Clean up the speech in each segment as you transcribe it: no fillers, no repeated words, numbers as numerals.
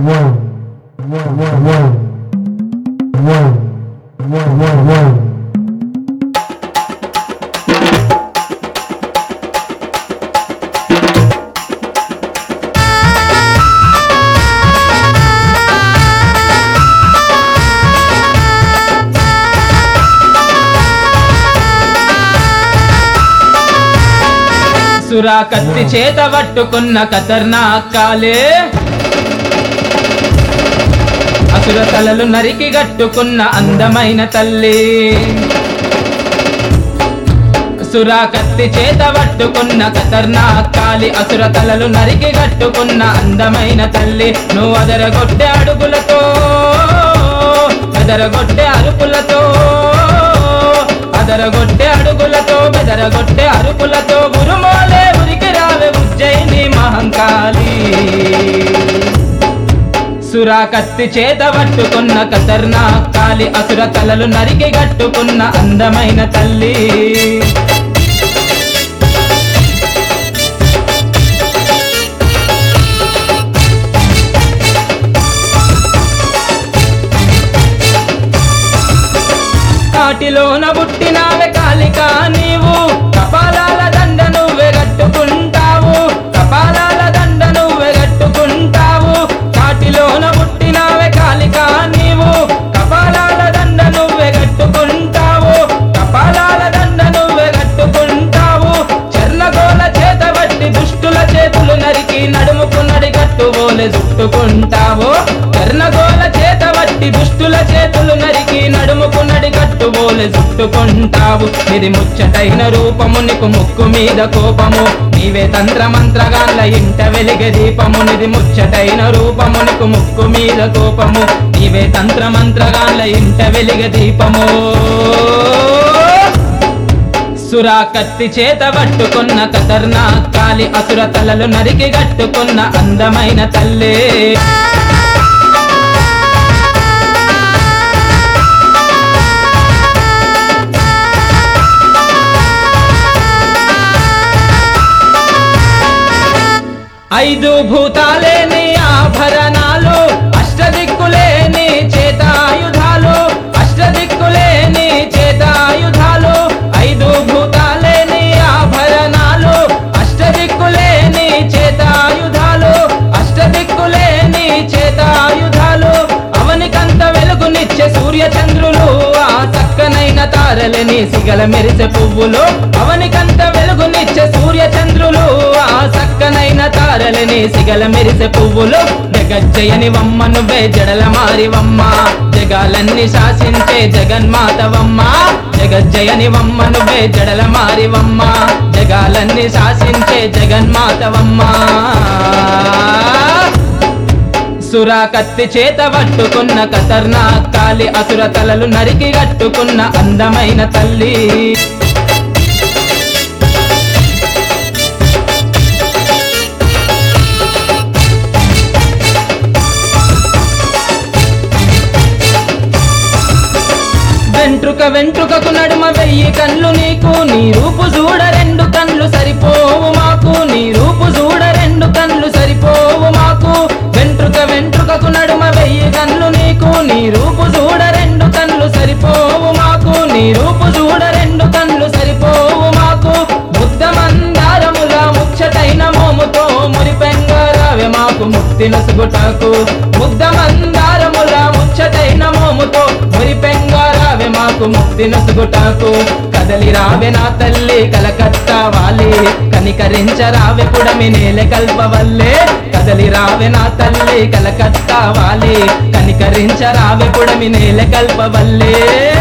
సురా కత్తి చేత పట్టుకున్న ఖతర్నాక్ కాలే అసుర తలలు నరికి గట్టుకున్న అందమైన తల్లి. సురా కత్తి చేత పట్టుకున్న ఖతర్నాక్ కాలి అసుర తలలు నరికి గట్టుకున్న అందమైన తల్లి. నువ్వు అదరగొట్టే అడుగులతో బెదరగొట్టే అరుపులతో అదరగొట్టే అడుగులతో బెదరగొట్టే అరుపులతో ఉరుమోలే ఉరికి రావే ఉజ్జయిని మహంకాళి. సురా కత్తి చేత పట్టుకున్న ఖతర్నాక్ కాలి అసుర తలలు నరికి గట్టుకున్న అందమైన తల్లి. కాటిలోన పుట్టినావే కాళికా నీవు, కపాలాల దండ నువ్వే గట్టుకుంటావు, కపాలాల దండ నువ్వే గట్టుకుంటావు. కాటిలోన పుట్టినావే కాళికా నీవు, కపాలాల దండ నువ్వే గట్టుకుంటావు, కపాలాల దండ నువ్వే గట్టుకుంటావు. చెర్లగోల చేత బట్టి దుష్టుల చేతులు నరికి నడుముకు నడిగట్టువోలే చుట్టుకుంటావు. చెర్లగోల చేత బట్టి దుష్టుల చేతులు నరికి నడుముకు నడిగట్టువోలే చుట్టుకుంటావు. ఇది ముచ్చటైన రూపము నీకు ముక్కు మీద కోపము, నీవే తంత్ర మంత్రగాళ్ళ ఇంట వెలిగే దీపము. నిది ముచ్చటైన రూపము నీకు ముక్కు మీద కోపము, నీవే తంత్ర మంత్రగాళ్ళ ఇంట వెలిగే దీపము. సురా కత్తి చేత పట్టుకున్న ఖతర్నాక్ కాలి అసుర తలలు నరికి గట్టుకున్న అందమైన తల్లి. 5 భూతాలే నీ ఆభరణాలు, అష్టదిక్కులే నీ చేతాయుధాలు, అష్టదిక్కులే నీ చేతాయుధాలు. 5 భూతాలే నీ ఆభరణాలు, అష్టదిక్కులే నీ చేతాయుధాలు, అష్టదిక్కులే నీ చేతాయుధాలు. అవనికంత వెలుగునిచ్చే సూర్యచంద్రులు, ఆ చక్కనైన తారలే నీ సిగల మెరిసే పువ్వులు. అవనికంత వెలుగునిచ్చే సూర్యచంద్రులు, ఆ చక్కనైన తారలని సిగల మెరిసే పువ్వులు. జగజ్జయని వమ్మ నువ్వే జడల మారివమ్మ, జగాలన్నీ శాసించే జగన్మాతవమ్మ. జగజ్జయని వమ్మ నువ్వే జడల మారివమ్మ, జగాలన్నీ శాసించే జగన్మాతవమ్మ. సురా కత్తి చేత పట్టుకున్న ఖతర్నాక్ కాలి అసుర తలలు నరికి గట్టుకున్న అందమైన తల్లి. వెంట్రుక వెంట్రుకకు నడుమ 1000 కళ్ళు నీకు, నీ రూపు చూడ 2 కళ్ళు సరిపోవు మాకు, నీ రూపు చూడ 2 కళ్ళు సరిపోవు మాకు. వెంట్రుక వెంట్రుకకు నడుమ 1000 కళ్ళు నీకు, నీ రూపు చూడ 2 కళ్ళు సరిపోవు మాకు, నీ రూపు చూడ 2 కళ్ళు సరిపోవు మాకు. ముద్ద మందారముల ముచ్చటైన మోముతో మురిపెంగారావే మాకు ముక్తి నసుగుటకు. ముద్ద మందారముల ముచ్చటైన మోముతో మురిపెంగారావే మాకు ముక్తి నసుగుటకు. కదలి రావే నా తల్లి కలకత్తా వాలి, కనికరించరావే పుడమి నేల కల్పవల్లే. కదలి రావే నా తల్లి కలకత్తా వాలి, కనికరించరావే పుడమి నేల కల్పవల్లే.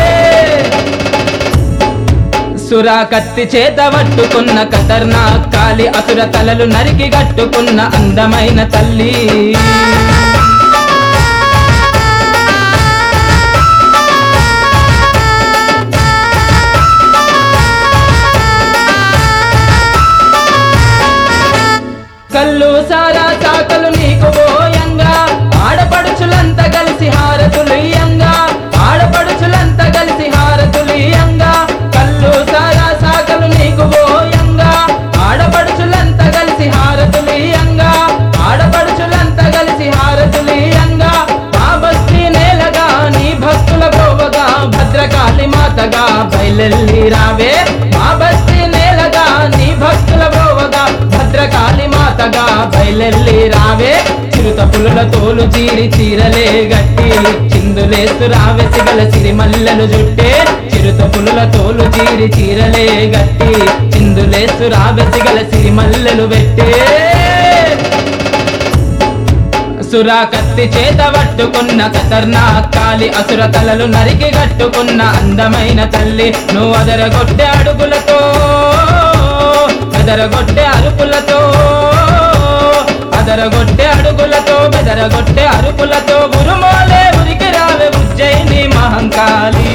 సురా కత్తి చేత పట్టుకున్న ఖతర్నాక్ కాలి అసుర తలలు నరికి గట్టుకున్న అందమైన తల్లి. కళ్ళు సారా చాకలు నీకు పోయంగా, ఆడపడుచులంతా కలిసి హారతులియంగా, ఆడపడుచులంతా కలిసి హారతులియంగా. కళ్ళు సారా సాకలు నీకు పోయంగా, ఆడపడుచులంతా కలిసి హారతులియంగా, ఆడపడుచులంతా కలిసి బయలెల్లి రావే మా బస్తీ నేలగా నీ భక్తుల బ్రోవగా భద్రకాళి మాతగా బయలెల్లి రావే చిరుత పులుల తోలు చీరి చీరలే గట్టి చిందులేస్తు రావే సిగల సిరిమల్లెలు జుట్టే చిరుత పులుల తోలు చీరి చీరలే గట్టి చిందులేస్తు రావే సిగల సిరిమల్లెలు పెట్టే సురా కత్తి చేత పట్టుకున్న ఖతర్నాక్ కాలి అసుర తలలు నరికి గట్టుకున్న అందమైన తల్లి నువ్వు అదరగొట్టె అడుగులతో బెదరగొట్టె అరుపులతో అదరగొట్టె అడుగులతో బెదరగొట్టె అరుపులతో ఉరుమోలే ఉరికి రావే ఉజ్జయిని మహంకాళి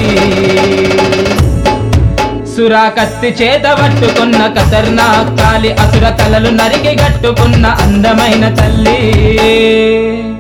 సురా కత్తి చేత పట్టుకున్న ఖతర్నాక్ కాలి అసుర తలలు నరికి గట్టుకున్న అందమైన తల్లి